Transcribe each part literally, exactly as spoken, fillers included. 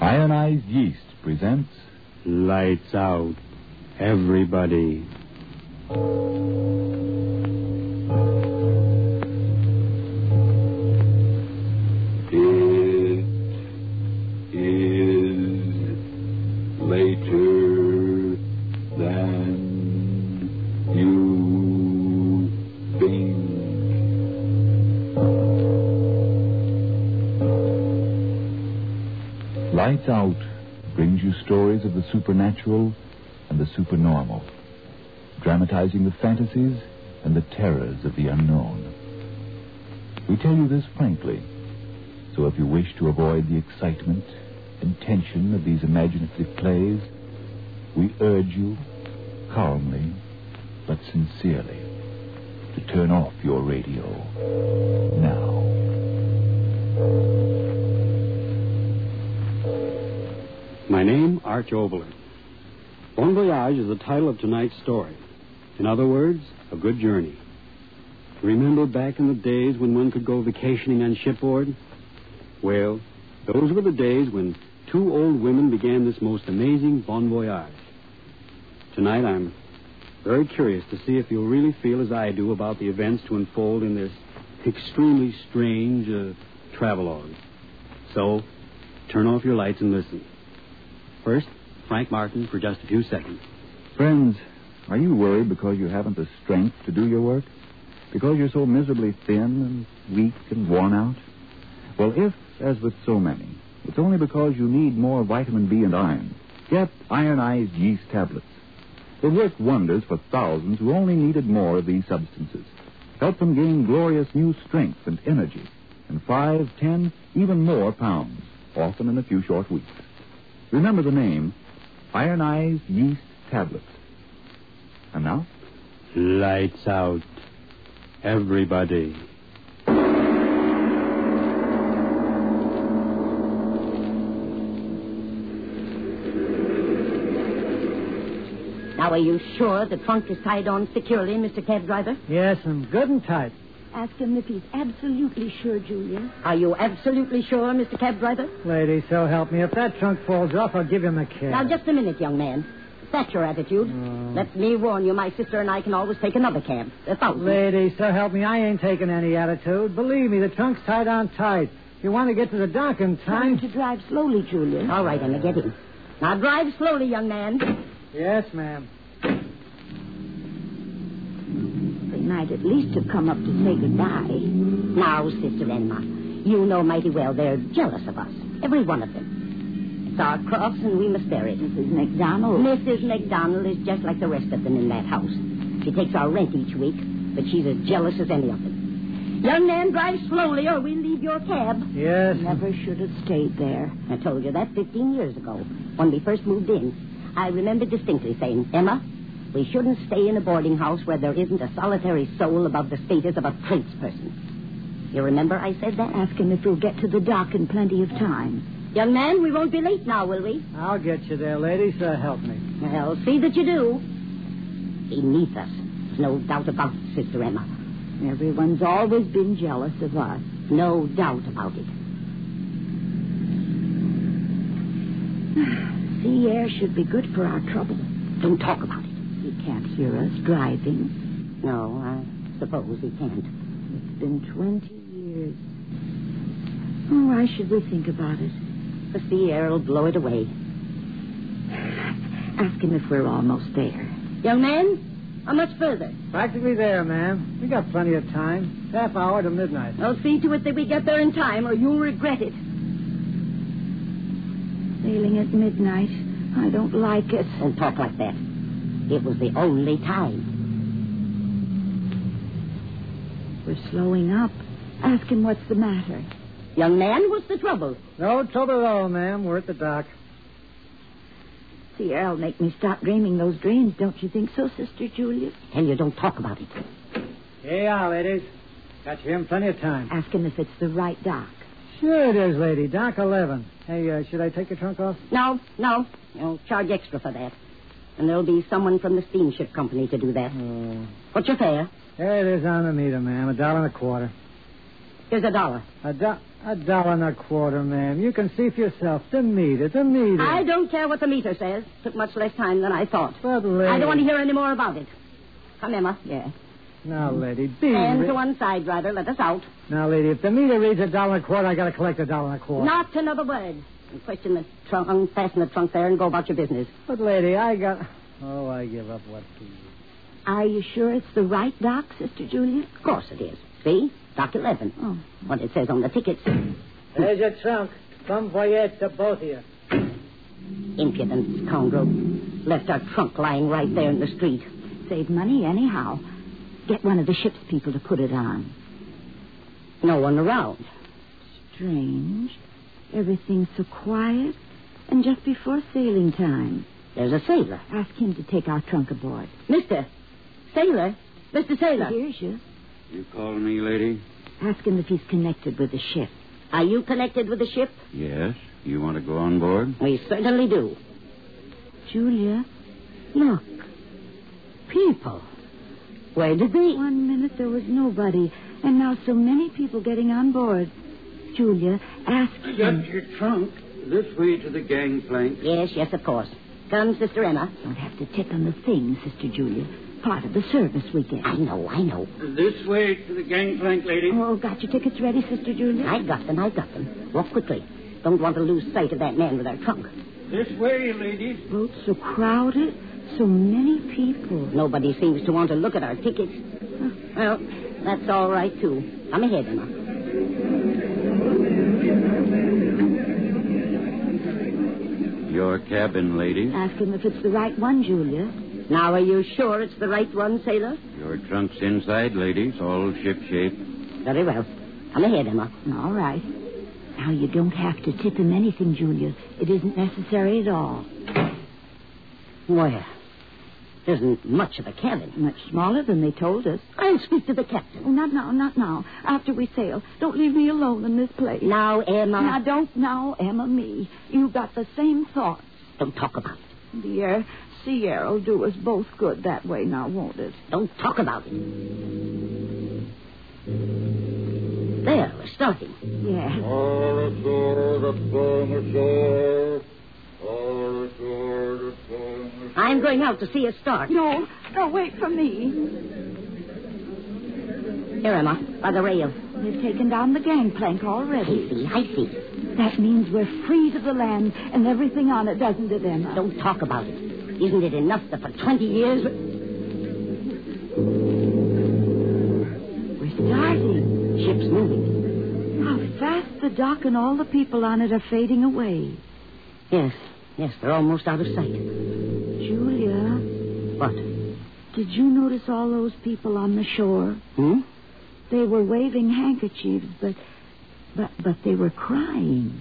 Ionized Yeast presents Lights Out, everybody. It is later than you think. Lights Out brings you stories of the supernatural and the supernormal, dramatizing the fantasies and the terrors of the unknown. We tell you this frankly, so if you wish to avoid the excitement and tension of these imaginative plays, we urge you, calmly but sincerely, to turn off your radio now. My name, Arch Oberlin. Bon Voyage is the title of tonight's story. In other words, a good journey. Remember back in the days when one could go vacationing on shipboard? Well, those were the days when two old women began this most amazing bon voyage. Tonight I'm very curious to see if you'll really feel as I do about the events to unfold in this extremely strange uh, travelogue. So, turn off your lights and listen. First, Frank Martin for just a few seconds. Friends, are you worried because you haven't the strength to do your work? Because you're so miserably thin and weak and worn out? Well, if, as with so many, it's only because you need more vitamin B and iron, get Ionized Yeast tablets. They work wonders for thousands who only needed more of these substances. Help them gain glorious new strength and energy in five, ten, even more pounds, often in a few short weeks. Remember the name, Ionized Yeast Tablets. And now? Lights out, everybody. Now, are you sure the trunk is tied on securely, Mister Cab Driver? Yes, and good and tight. Ask him if he's absolutely sure, Julia. Are you absolutely sure, Mister Cab Driver? Lady, so help me. If that trunk falls off, I'll give him a cab. Now, just a minute, young man. If that's your attitude, Oh. let me warn you, my sister and I can always take another cab. A thousand. Lady, so help me. I ain't taking any attitude. Believe me, the trunk's tied on tight. If you want to get to the dock in Time time... to drive slowly, Julia. All right, Emma, get in. Now, drive slowly, young man. Yes, ma'am. They might at least have come up to say goodbye. Now, Sister Emma, you know mighty well they're jealous of us. Every one of them. It's our cross, and we must bear it. Missus McDonald. Missus McDonald is just like the rest of them in that house. She takes our rent each week, but she's as jealous as any of them. Young man, drive slowly, or we'll leave your cab. Yes. Never should have stayed there. I told you that fifteen years ago, when we first moved in. I remember distinctly saying, Emma, we shouldn't stay in a boarding house where there isn't a solitary soul above the status of a tradesperson. You remember I said that? Ask him if we'll get to the dock in plenty of time. Young man, we won't be late now, will we? I'll get you there, lady, so help me. Well, see that you do. Beneath us. There's no doubt about it, Sister Emma. Everyone's always been jealous of us. No doubt about it. Sea air should be good for our trouble. Don't talk about it. He can't hear us driving. No, I suppose he can't. It's been twenty years. Oh, why should we think about it? The sea air will blow it away. Ask him if we're almost there. Young man, how much further? Practically there, ma'am. We got plenty of time. Half hour to midnight. I'll see to it that we get there in time, or you'll regret it. Sailing at midnight. I don't like it. Don't talk like that. It was the only time. We're slowing up. Ask him what's the matter. Young man, what's the trouble? No trouble at all, ma'am. We're at the dock. The air'll make me stop dreaming those dreams, don't you think so, Sister Julia? Tell you don't talk about it. Here you are, ladies. Got you in plenty of time. Ask him if it's the right dock. Sure it is, lady. Dock eleven. Hey, uh, should I take your trunk off? No, no. You'll charge extra for that. And there'll be someone from the steamship company to do that. Uh, What's your fare? there it is on the meter, ma'am. A dollar and a quarter. Here's a dollar. A do- A dollar and a quarter, ma'am. You can see for yourself. The meter, the meter. I don't care what the meter says. Took much less time than I thought. But, lady... I don't want to hear any more about it. Come, Emma. Yes. Now, lady, be... Stand to one side, rather. Let us out. Now, lady, if the meter reads a dollar and a quarter, I got to collect a dollar and a quarter. Not another word. And question the trunk, unfasten the trunk there and go about your business. But, lady, I got... Oh, I give up. What to do? Are you sure it's the right dock, Sister Julia? Of course it is. See? Dock eleven. Oh. What it says on the tickets. There's your trunk. Come voyage to both of you. Impudent scoundrel. Left our trunk lying right there in the street. Save money anyhow. Get one of the ship's people to put it on. No one around. Strange. Everything's so quiet. And just before sailing time. There's a sailor. Ask him to take our trunk aboard. Mister. Sailor? Mister Sailor. Here's you. You calling me, lady? Ask him if he's connected with the ship. Are you connected with the ship? Yes. You want to go on board? We certainly do. Julia, look. People. Where did they... One minute there was nobody, and now so many people getting on board. Julia, ask I him. got your trunk. This way to the gangplank. Yes, yes, of course. Come, Sister Emma. Don't have to tip on the thing, Sister Julia. Part of the service we get. I know, I know. This way to the gangplank, lady. Oh, got your tickets ready, Sister Julia? I got them, I got them. Walk quickly. Don't want to lose sight of that man with our trunk. This way, ladies. Boat's so crowded. So many people. Nobody seems to want to look at our tickets. Well, that's all right, too. Come ahead, Emma. Your cabin, ladies. Ask him if it's the right one, Julia. Now, are you sure it's the right one, sailor? Your trunk's inside, ladies. All ship-shape. Very well. Come ahead, Emma. All right. Now, you don't have to tip him anything, Julia. It isn't necessary at all. Well, there isn't much of a cabin. Much smaller than they told us. I'll speak to the captain. Oh, not now, not now. After we sail. Don't leave me alone in this place. Now, Emma. Now, don't now, Emma, me. You got the same thoughts. Don't talk about it. The air, sea air will do us both good that way now, won't it? Don't talk about it. There, we're starting. Yeah. All ashore, the firm ashore. All ashore, the firm ashore. I'm going out to see us start. No, no, wait for me. Here, Emma, by the rail. They've taken down the gangplank already. I see, I see. That means we're free to the land and everything on it, doesn't it, Emma? Don't talk about it. Isn't it enough that for twenty years... We're starting. Ship's moving. How fast the dock and all the people on it are fading away. Yes, yes, they're almost out of sight. Julia, What? did you notice all those people on the shore? Hmm? They were waving handkerchiefs, but, but, but they were crying.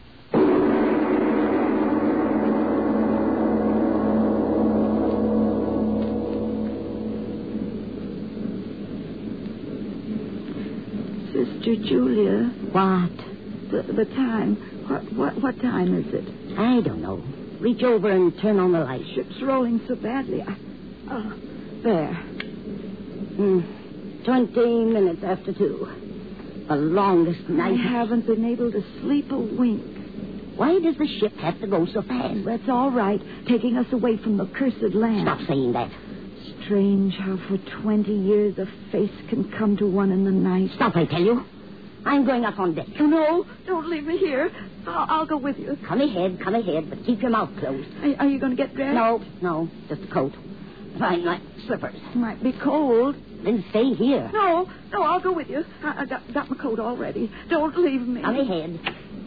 Sister Julia. What? The, the time. What, what, what time is it? I don't know. Reach over and turn on the light. Ship's rolling so badly. I, oh, there. Hmm. Twenty minutes after two. The longest night. I haven't been able to sleep a wink. Why does the ship have to go so fast? That's all right, taking us away from the cursed land. Stop saying that. Strange how for twenty years a face can come to one in the night. Stop, I tell you. I'm going up on deck. No, don't leave me here. I'll, I'll go with you. Come ahead, come ahead, but keep your mouth closed. Are, are you going to get dressed? No, no, just a coat. Find my slippers. Might be cold. Then stay here. No, no, I'll go with you. I, I got, got my coat already. Don't leave me. Come ahead.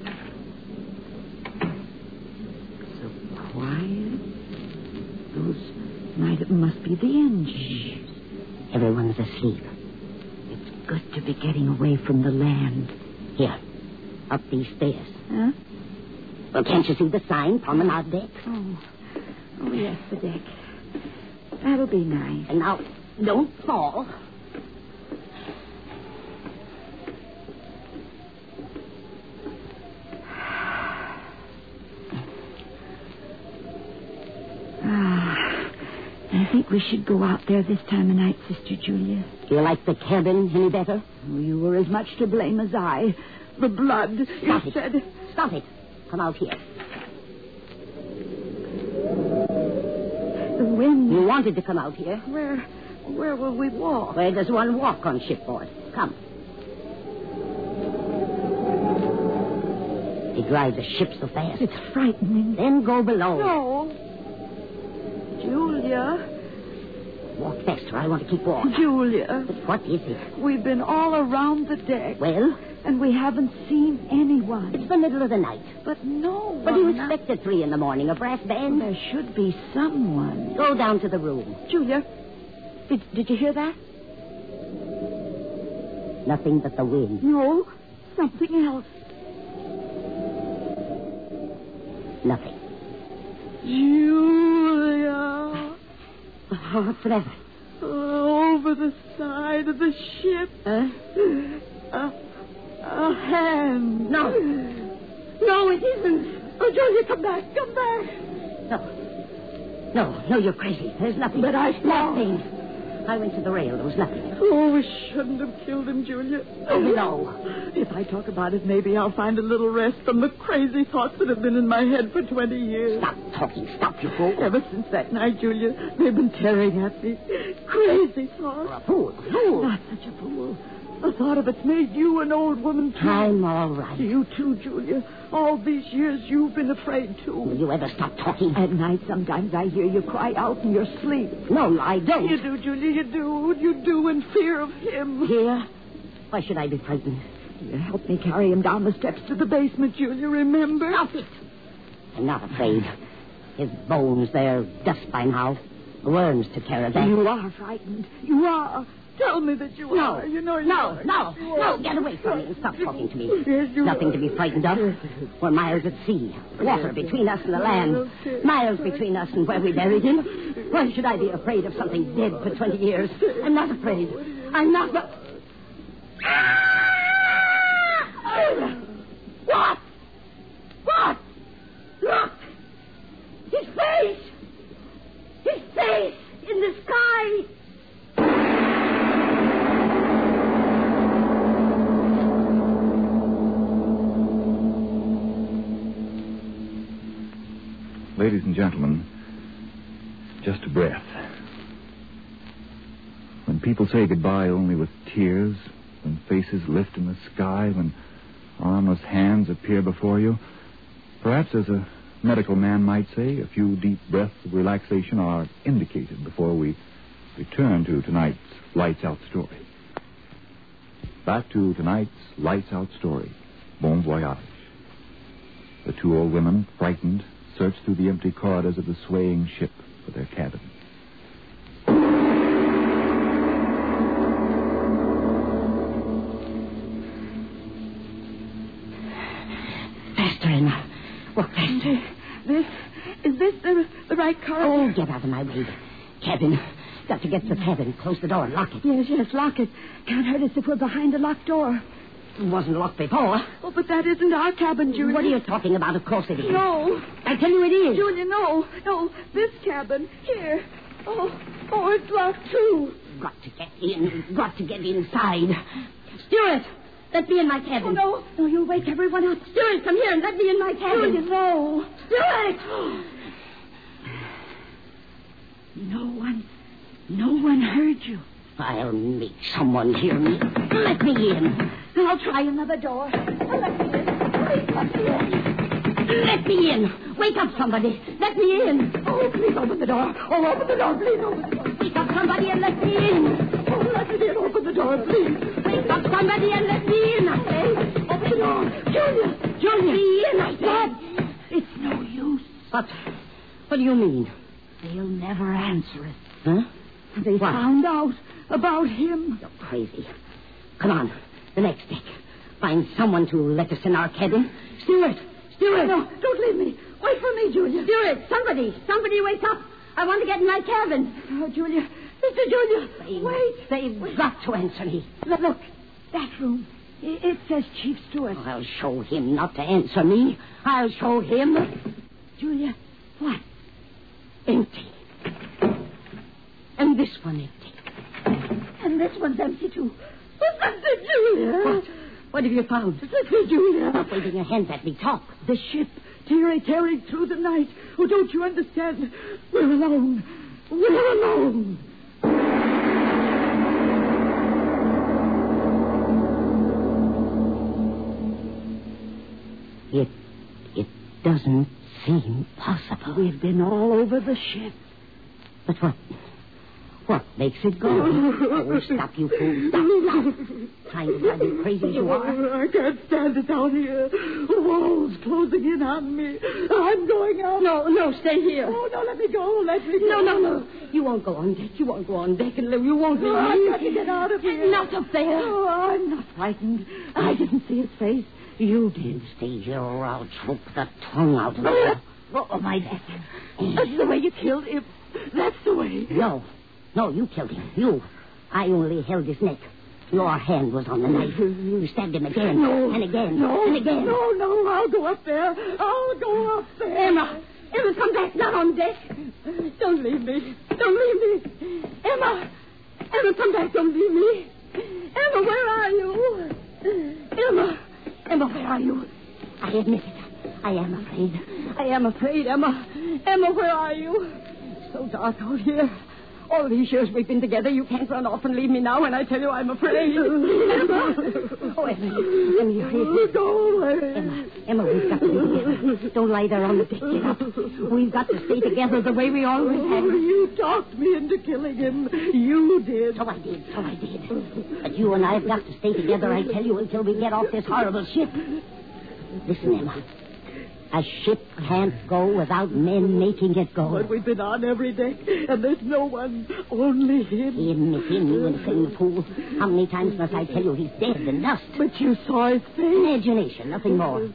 So quiet. Those might, must be the engines. Shh. Everyone's asleep. It's good to be getting away from the land. Here, up these stairs. Huh? Well, can't you see the sign, promenade deck? Oh, oh yes, the deck. That'll be nice. And now, don't fall. Ah, I think we should go out there this time of night, Sister Julia. Do you like the cabin any better? Oh, you were as much to blame as I. The blood. Stop you it. said... Stop it. Come out here. The wind. You wanted to come out here. Where... Where will we walk? Where does one walk on shipboard? Come. He drives a ship so fast. It's frightening. Then go below. No. Julia. Walk faster. I want to keep warm. Julia. What is it? We've been all around the deck. Well? And we haven't seen anyone. It's the middle of the night. But no one. What do you expect at three in the morning? A brass band? There should be someone. Go down to the room. Julia, did, did you hear that? Nothing but the wind. No, something else. Nothing. Julia. Oh, what's the matter? Over the side of the ship. Huh? A, a hand. No. No, it isn't. Oh, Julia, come back. Come back. No. No, no, you're crazy. There's nothing. But I saw. Nothing. I went to the rail. There was nothing. Oh, we shouldn't have killed him, Julia. Oh, no. If I talk about it, maybe I'll find a little rest from the crazy thoughts that have been in my head for twenty years. Stop talking. Stop, you fool. Ever since that night, Julia, they've been tearing at me. Crazy thoughts. You're a fool. A fool. Not such a fool. The thought of it's made you an old woman, too. I'm all right. You, too, Julia. All these years, you've been afraid, too. Will you ever stop talking? At night, sometimes I hear you cry out in your sleep. No, I don't. You do, Julia, you do. You do in fear of him. Here? Why should I be frightened? You help me carry him down the steps to the basement, Julia, remember? Stop it. I'm not afraid. His bones, they're dust by now. Worms took care of that. You are frightened. You are. Tell me that you No. are. You know you no, are. no, You no. are. Get away from me and stop talking to me. Yes, you Nothing are. to be frightened of. We're miles at sea. Water between us and the land. Okay. Miles between us and where we buried him. Why should I be afraid of something dead for twenty years? I'm not afraid. I'm not... A... What? What? Look! His face! His face in the sky! Ladies and gentlemen, just a breath. When people say goodbye only with tears, when faces lift in the sky, when armless hands appear before you, perhaps, as a medical man might say, a few deep breaths of relaxation are indicated before we return to tonight's Lights Out story. Back to tonight's Lights Out story, Bon Voyage. The two old women, frightened, searched through the empty corridors of the swaying ship for their cabin. Faster, Emma. Walk faster. This, is this the, the right car? Oh, get out of my way. Cabin. Got to get to the cabin. Close the door and lock it. Yes, yes, lock it. Can't hurt us if we're behind a locked door. It wasn't locked before. Oh, but that isn't our cabin, Julia. What are you talking about? Of course it is. No. I tell you it is. Julia, no. No, this cabin. Here. Oh, oh, it's locked, too. Got to get in. Got to get inside. Stuart, let me in my cabin. Oh, no. No, you'll wake everyone up. Stuart, come here and let me in my cabin. Julia, no. Stuart! No one, no one heard you. I'll make someone hear me. Let me in. I'll try another door. Oh, let me in. Please, let me in. Let me in. Wake up somebody. Let me in. Oh, please open the door. Oh, open the door. Please open the door. Wake up somebody and let me in. Oh, let me in. Open the door, please. Wake up somebody and let me in. Hey, open the door. Julia. Julia. Let me in, I Dad, said. it's no use. What? What do you mean? They'll never answer it. Huh? They What? found out about him. You're crazy. Come on. The next deck. Find someone to let us in our cabin. Stuart! Stuart! No, don't leave me. Wait for me, Julia. Stuart! Somebody! Somebody wake up! I want to get in my cabin. Oh, Julia. Mister Julia. They, Wait. They've Wait. got to answer me. Look, look. That room. It, it says Chief Stewart. I'll show him not to answer me. I'll show him. Julia, what? Empty. And this one empty. And this one's empty, too. What's that, Julia? What? What have you found? Sister Julia. Stop waving your hands at me. Talk. The ship, tearing, tearing through the night. Oh, don't you understand? We're alone. We're alone. It, it doesn't seem possible. We've been all over the ship. But what, what makes it go? Oh, stop, you fool. Stop, stop. Trying to drive me crazy as you are. I can't stand it down here. Walls closing in on me. I'm going out. No, no, stay here. Oh, no, let me go. Let me go. No, no, no. You won't go on deck. You won't go on deck and live. You won't No, leave I've me. got to get out of here. Not up there. Oh, I'm not frightened. I didn't see his face. You did. Stay here or I'll choke the tongue out of you. Oh, my neck. That's the way you killed him. That's the way. No. No, you killed him. You. I only held his neck. Your hand was on the knife. You stabbed him again. No. And again. No. And again. No, no. I'll go up there. I'll go up there. Emma. Emma, come back. Not on deck. Don't leave me. Don't leave me. Emma. Emma, come back. Don't leave me. Emma, where are you? Emma. Emma, where are you? I admit it. I am afraid. I am afraid, Emma. Emma, where are you? It's so dark out here. All these years we've been together, you can't run off and leave me now when I tell you I'm afraid. Emma! Oh, Emma. Emma, you're here. Go away. Emma, Emma, we've got to be together. Don't lie there on the deck. Get up. We've got to stay together the way we always have. You talked me into killing him. You did. So I did, so I did. But you and I have got to stay together, I tell you, until we get off this horrible ship. Listen, Emma. A ship can't go without men making it go. But we've been on every deck, and there's no one, only him. Him, him, you insane fool. How many times must I tell you he's dead and dust? But you saw his face. Imagination, nothing more.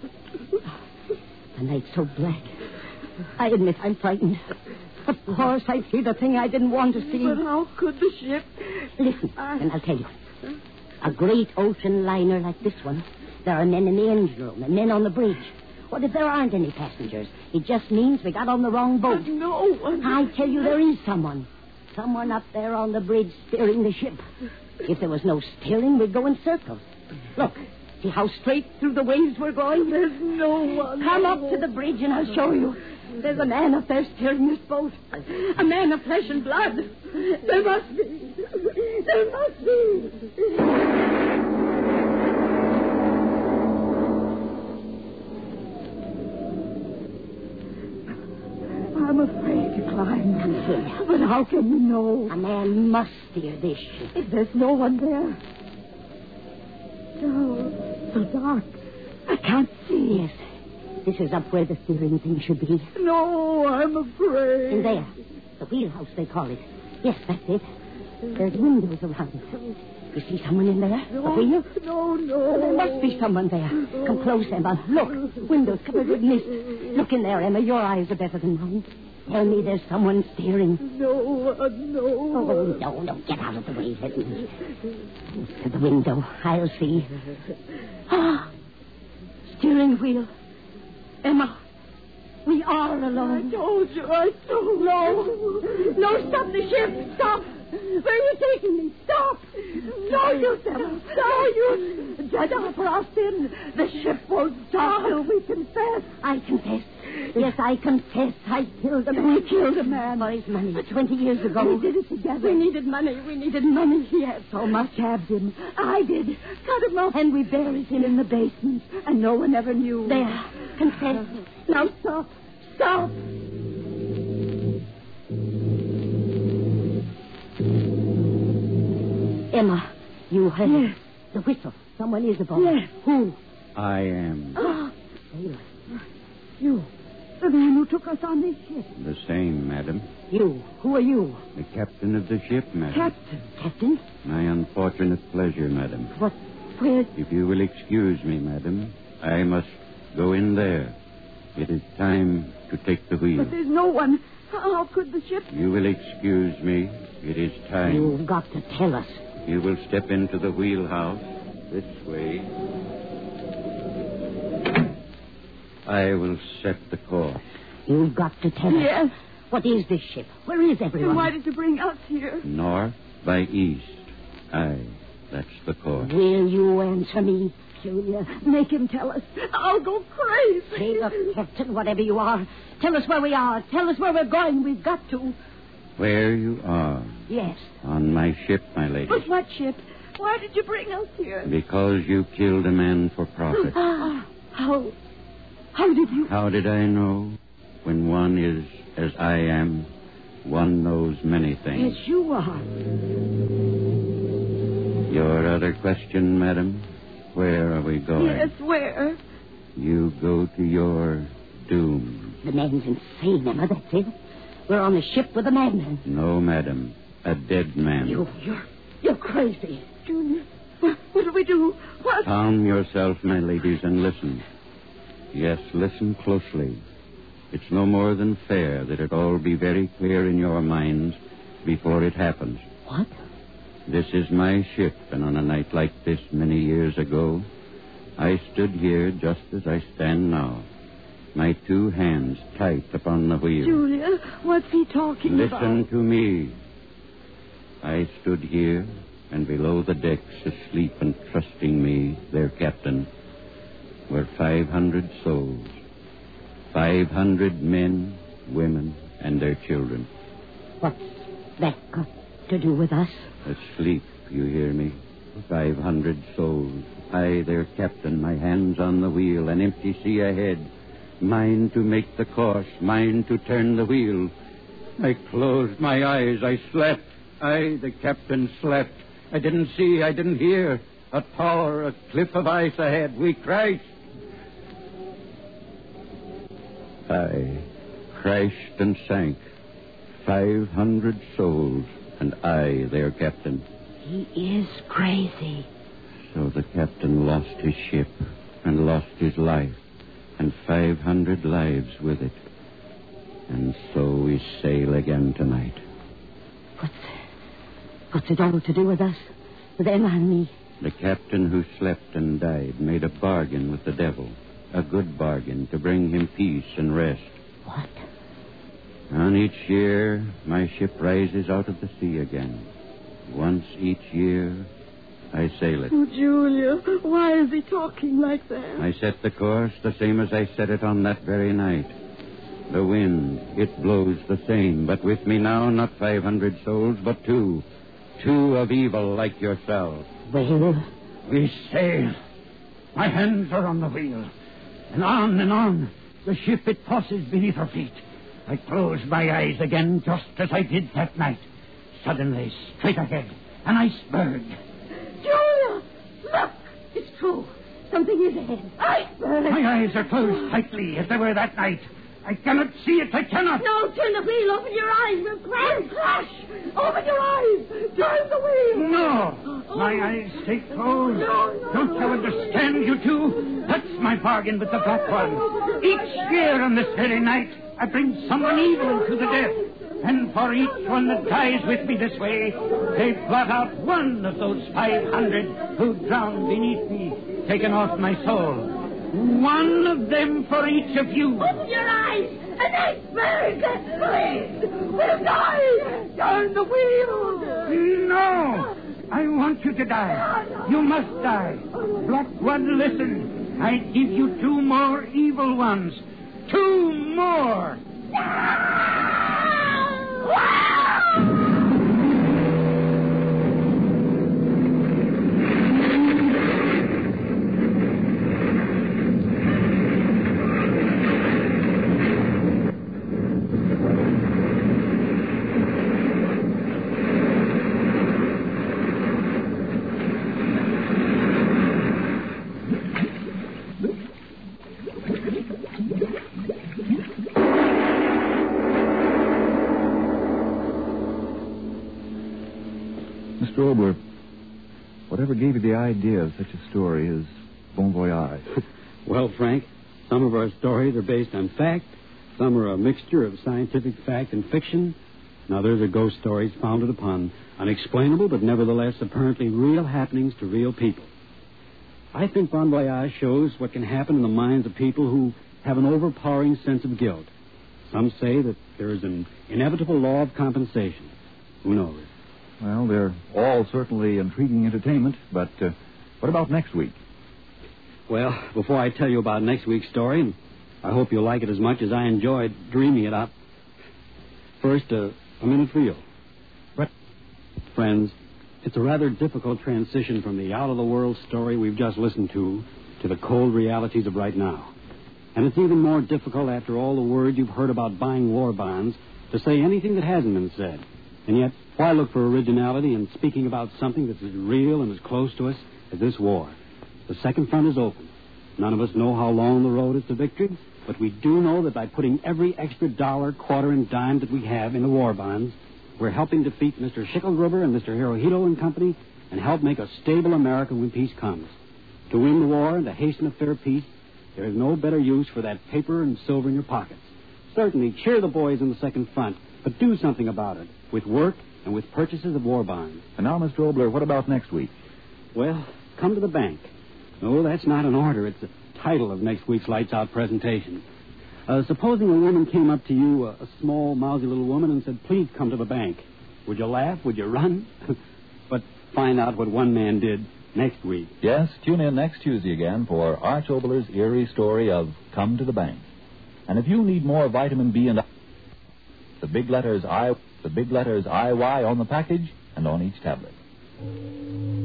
The night's so black. I admit I'm frightened. Of course, I see the thing I didn't want to see. But how could the ship... Listen, I... and I'll tell you. A great ocean liner like this one, there are men in the engine room and men on the bridge. What if there aren't any passengers? It just means we got on the wrong boat. But no one... I tell you, there is someone. Someone up there on the bridge steering the ship. If there was no steering, we'd go in circles. Look, see how straight through the waves we're going? There's no one. Come up to the bridge and I'll show you. There's a man up there steering this boat. A man of flesh and blood. There must be. There must be. I'm afraid to climb. Here. But how can you know? A man must steer this ship. If there's no one there. So, so dark. I can't see. Yes. This is up where the steering thing should be. No, I'm afraid. In there. The wheelhouse, they call it. Yes, that's it. There's windows around. You see someone in there? No, the wheel? no, no. There must be someone there. Come close, Emma. Look. Windows covered with mist. Look in there, Emma. Your eyes are better than mine. Tell me there's someone steering. No, uh, no. Oh, no, no. Get out of the way. Let me. To the window. I'll see. Ah! Steering wheel. Emma, we are alone. I told you. I told you. No. No, stop the ship. Stop. Where are you taking me? Stop. No use, Emma. No use. Judge us for our sin. The ship won't stop till we confess. I confess. Yes, I confess. I killed a man. We killed a man. For his money. Twenty years ago. We did it together. We needed money. We needed money. He had so much. Stabbed him. I did. Cut him off. And we buried him in the basement. And no one ever knew. There. Confess. Now stop. Stop. Emma, you heard Yes. the whistle. Someone is aboard. Yes. Who? I am. Ah, Sailor. you. The man who took us on this ship. The same, madam. You. Who are you? The captain of the ship, madam. Captain. Captain? My unfortunate pleasure, madam. What? Where? If you will excuse me, madam, I must go in there. It is time to take the wheel. But there's no one. How could the ship... You will excuse me. It is time. You've got to tell us. You will step into the wheelhouse this way. I will set the course. You've got to tell us. Yes. What is this ship? Where is everyone? Then why did you bring us here? North by east. Aye, that's the course. Will you answer me? Julia. Make him tell us. I'll go crazy. Hey, look, Captain, whatever you are, tell us where we are. Tell us where we're going. We've got to. Where you are? Yes. On my ship, my lady. But what ship? Why did you bring us here? Because you killed a man for profit. Ah, how... How did you... How did I know? When one is as I am, one knows many things. Yes, you are. Your other question, madam? Where are we going? Yes, where? You go to your doom. The man's insane, Emma, that's it. We're on a ship with a madman. No, madam. A dead man. You, you're, you're crazy. Junior, what, what do we do? What? Calm yourself, my ladies, and listen. Yes, listen closely. It's no more than fair that it all be very clear in your minds before it happens. What? This is my ship, and on a night like this many years ago, I stood here just as I stand now, my two hands tight upon the wheel. Julia, what's he talking Listen about? Listen to me. I stood here, and below the decks, asleep and trusting me, their captain, were five hundred souls. Five hundred men, women, and their children. What's that got to do with us? Asleep, you hear me? Five hundred souls. I, their captain, my hands on the wheel, an empty sea ahead. Mine to make the course, mine to turn the wheel. I closed my eyes, I slept. I, the captain, slept. I didn't see, I didn't hear. A tower, a cliff of ice ahead. We crashed. I crashed and sank. Five hundred souls, and I, their captain. He is crazy. So the captain lost his ship and lost his life, and five hundred lives with it. And so we sail again tonight. What's, what's it all to do with us? With Emma and me? The captain who slept and died made a bargain with the devil. A good bargain to bring him peace and rest. What? On each year, my ship rises out of the sea again. Once each year, I sail it. Oh, Julia, why is he talking like that? I set the course the same as I set it on that very night. The wind, it blows the same, but with me now, not five hundred souls, but two. Two of evil like yourselves. Well? We sail. My hands are on the wheel. And on and on, the ship, it tosses beneath her feet. I close my eyes again, just as I did that night. Suddenly, straight ahead, an iceberg. Julia, look! It's true. Something is ahead. Iceberg! My eyes are closed tightly, as they were that night. I cannot see it, I cannot. No, turn the wheel. Open your eyes. We'll crash. We'll crash. Open your eyes. Turn the wheel. No. Oh. My eyes stay closed. No, no, Don't you no. understand, you two? That's my bargain with the Black One. Each year on this very night, I bring someone evil to the death. And for each one that dies with me this way, they blot out one of those five hundred who drowned beneath me, taken off my soul. One of them for each of you. Open your eyes. An iceberg. Please. We'll die. Turn the wheel. No. I want you to die. You must die. Black One, listen. I give you two more evil ones. Two more. Mister Obler, whatever gave you the idea of such a story is bon voyage. Well, Frank, some of our stories are based on fact. Some are a mixture of scientific fact and fiction. And others are ghost stories founded upon unexplainable but nevertheless apparently real happenings to real people. I think Bon Voyage shows what can happen in the minds of people who have an overpowering sense of guilt. Some say that there is an inevitable law of compensation. Who knows? Well, they're all certainly intriguing entertainment, but uh, what about next week? Well, before I tell you about next week's story, and I hope you'll like it as much as I enjoyed dreaming it up, first, uh, a minute for you. What? Friends, it's a rather difficult transition from the out-of-the-world story we've just listened to to the cold realities of right now. And it's even more difficult after all the words you've heard about buying war bonds to say anything that hasn't been said. And yet, why look for originality in speaking about something that's as real and as close to us as this war? The second front is open. None of us know how long the road is to victory, but we do know that by putting every extra dollar, quarter, and dime that we have into war bonds, we're helping defeat Mister Schicklgruber and Mister Hirohito and company and help make a stable America when peace comes. To win the war and to hasten a fair peace, there is no better use for that paper and silver in your pockets. Certainly, cheer the boys in the second front, but do something about it with work and with purchases of war bonds. And now, Mister Obler, what about next week? Well, come to the bank. No, that's not an order. It's the title of next week's Lights Out presentation. Uh, supposing a woman came up to you, a, a small, mousy little woman, and said, please come to the bank. Would you laugh? Would you run? But find out what one man did next week. Yes, tune in next Tuesday again for Arch Obler's eerie story of Come to the Bank. And if you need more vitamin B and I, the big letters I, the big letters I Y on the package and on each tablet.